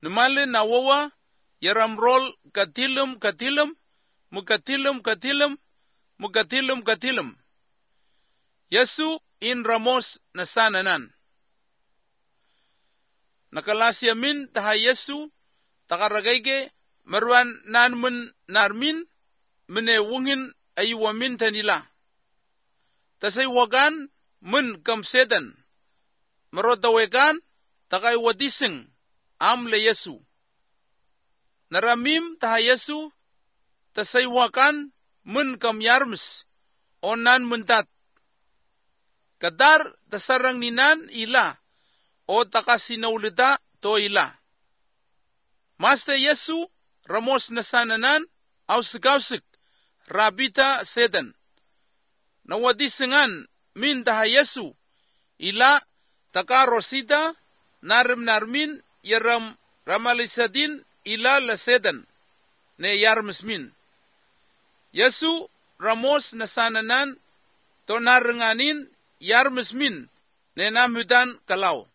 Numali na wawa, yaram rol katilum, mukatilum. Yesu in ramos na sananan. Nakalasya min taha Yesu, takaragayge, marwan nanmun narmin, mine wungin ayuwamin tanila. Tasay wagan, mun kamsedan, marodawegan, takay wadising, amle Yesu. Naramim taha Yesu, tasay wakan, mun kamyarms, onan muntat. Kadar tasarang ninan ila, o takasinawlita to ila. Master Yesu, ramos na sananan, ausik, rabita sedan. Nawadisingan, min taha Yesu, ila, takarosida, narmin, yaram ramalisadin, ila la sedan, ne yarmas min. Yesu, ramos na sananan, to naranganin, yarmas min, ne namudan kalaw.